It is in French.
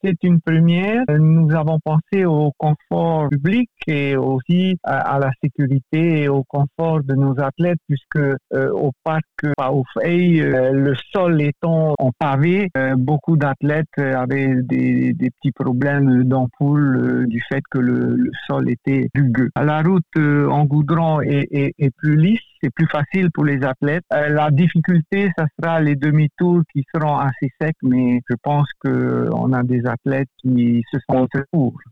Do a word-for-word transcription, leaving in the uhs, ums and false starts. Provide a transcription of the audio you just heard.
C'est une première. Nous avons pensé au confort public et aussi à, à la sécurité et au confort de nos athlètes puisque euh, au parc Paoufei, euh, le sol étant en pavé, euh, beaucoup d'athlètes avaient des, des petits problèmes d'ampoule euh, du fait que le, le sol était rugueux. La route euh, en goudron est, est, est plus lisse. C'est plus facile pour les athlètes. Euh, la difficulté, ça sera les demi-tours qui seront assez secs, mais je pense qu'on a des athlètes qui se sentent pour.